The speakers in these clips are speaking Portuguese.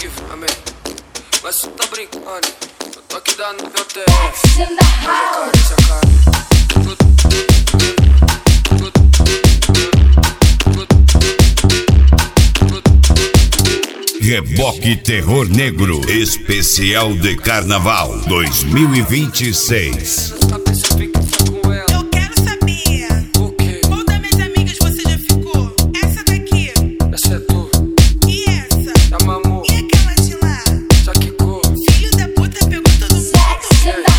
que amém. Mas cê tá brincando, eu tô aqui dando meu TF. Carência, cara. Reboque Terror Negro, especial de Carnaval 2026. Eu quero saber. O quê? Qual das minhas amigas você já ficou? Essa daqui. Essa é tu. E essa? Da Mamu. E aquela de lá? Já que cor? Filho da puta pegou todo mundo. E essa?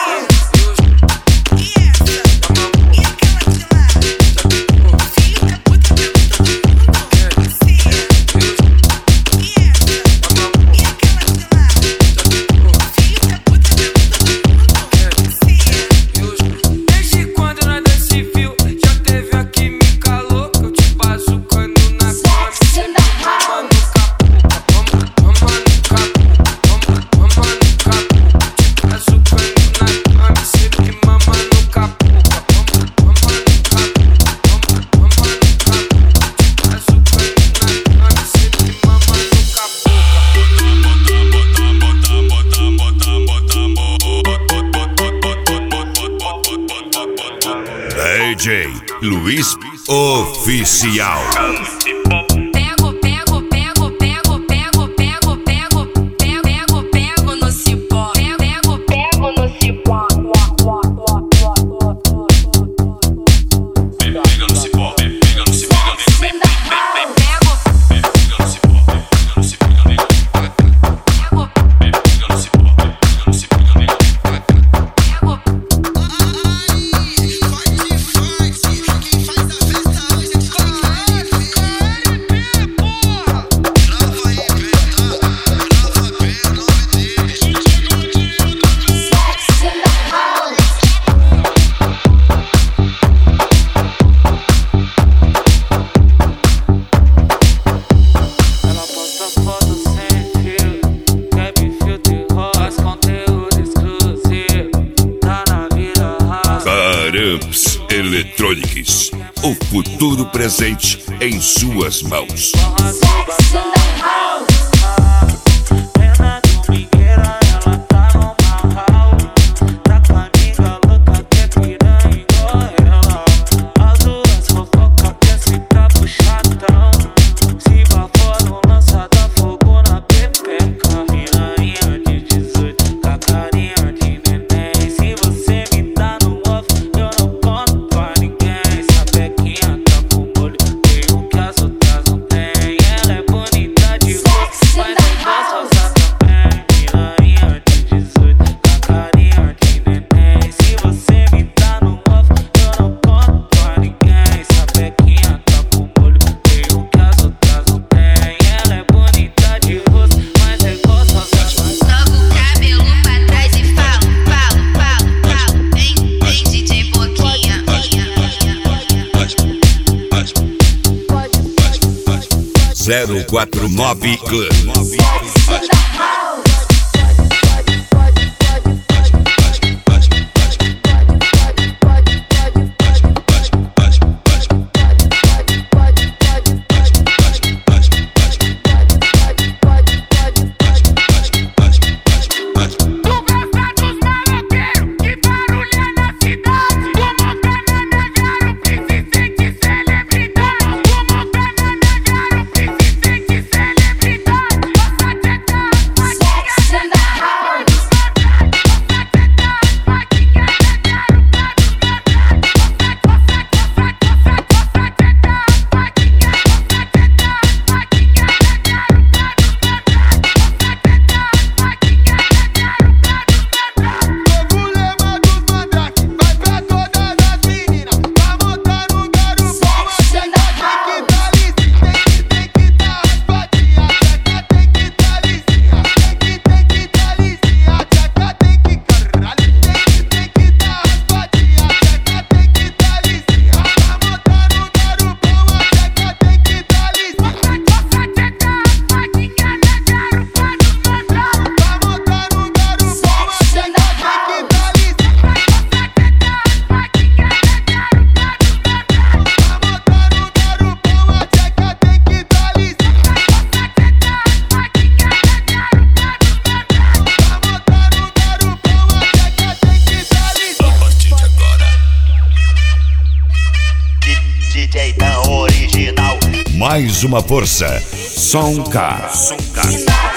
Da Mamu. E aquela de lá? Já que cor? Filho da puta pegou todo mundo. Você? E essa? Da Mamu. E aquela de lá? Já que cor? Filho da puta pegou todo mundo. Você? Desde quando nós dois se viu, já teve aqui me calou. Eu te bazucando na cama, sempre mama no capô. Mama no capô, mama no capô. Te bazucando na cama, sempre mama no capô. Mama no capô, mama no capô. Te bazucando na cama, sempre mama no capô. DJ Luiz Oficial. Pego, pego, pego, pego, pego, pego, pego, pego, pego no cipó. Pego, pego no cipó. Pega no cipó, pega no cipó, pega no cipó, pega no cipó, Ela posta foto sem fio, quer filtro e rosa, conteúdo exclusivo, tá na vida rasa. Caramps Electronics, o futuro presente em suas mãos. Pena domingueira, ela tá no marral, tá com a amiga louca que é piranha igual ela. As duas fofoca quer se tá puxadão, se bafou no lança dá fogo na pepeca. Piranha de 18, com a carinha de neném. Se você me dá no off, eu não conto pra ninguém. Sapequinha tá com molho, tem o que as outras não tem. Ela é bonita de rosto, mas é gostosa também. Piranha de 18, com a carinha de neném. Se você me dá no off, eu não conto pra ninguém. Sapequinha tá com molho, tem o que as outras não tem. Ela é bonita de rosto, mas é gostosa também. Joga o cabelo pra trás e fala, fala, fala, fala. Vem, vem DJ Boquinha. 049 Clã. Celebridade. mais uma força. Som K.